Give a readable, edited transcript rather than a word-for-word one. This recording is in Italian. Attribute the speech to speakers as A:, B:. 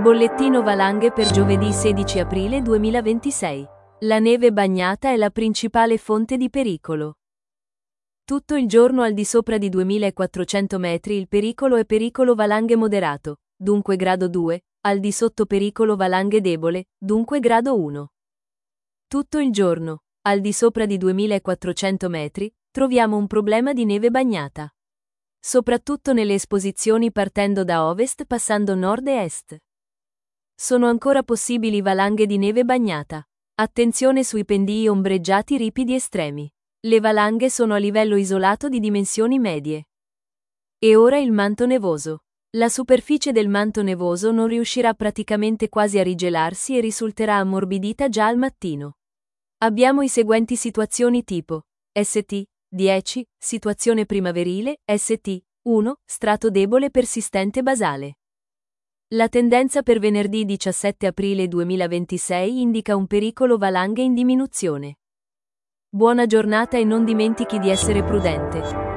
A: Bollettino valanghe per giovedì 16 aprile 2026. La neve bagnata è la principale fonte di pericolo. Tutto il giorno al di sopra di 2400 metri il pericolo è pericolo valanghe moderato, dunque grado 2, al di sotto pericolo valanghe debole, dunque grado 1. Tutto il giorno, al di sopra di 2400 metri, troviamo un problema di neve bagnata. Soprattutto nelle esposizioni partendo da ovest passando nord e est. Sono ancora possibili valanghe di neve bagnata. Attenzione sui pendii ombreggiati ripidi estremi. Le valanghe sono a livello isolato di dimensioni medie. E ora il manto nevoso. La superficie del manto nevoso non riuscirà praticamente quasi a rigelarsi e risulterà ammorbidita già al mattino. Abbiamo i seguenti situazioni tipo ST 10, situazione primaverile, ST 1, strato debole persistente basale. La tendenza per venerdì 17 aprile 2026 indica un pericolo valanghe in diminuzione. Buona giornata e non dimentichi di essere prudente.